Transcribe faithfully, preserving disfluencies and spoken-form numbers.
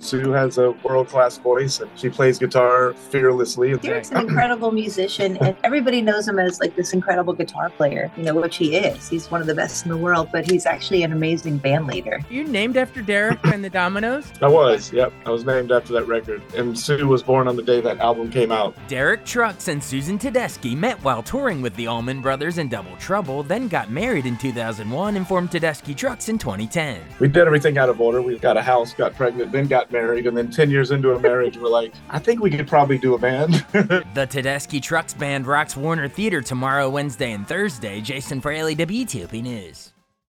Sue has a world-class voice, and she plays guitar fearlessly. Derek's an incredible musician, and everybody knows him as like this incredible guitar player, you know, which he is. He's one of the best in the world, but he's actually an amazing band leader. You named after Derek and the Dominoes? I was, yep. I was named after that record, and Sue was born on the day that album came out. Derek Trucks and Susan Tedeschi met while touring with the Allman Brothers and Double Trouble, then got married in two thousand one and formed Tedeschi Trucks in twenty ten. We did everything out of order. We got a house, got pregnant, then got married, and then ten years into a marriage, we're like, I think we could probably do a band. The Tedeschi Trucks Band rocks Warner Theater tomorrow, Wednesday, and Thursday. Jason Fraley, W T O P News.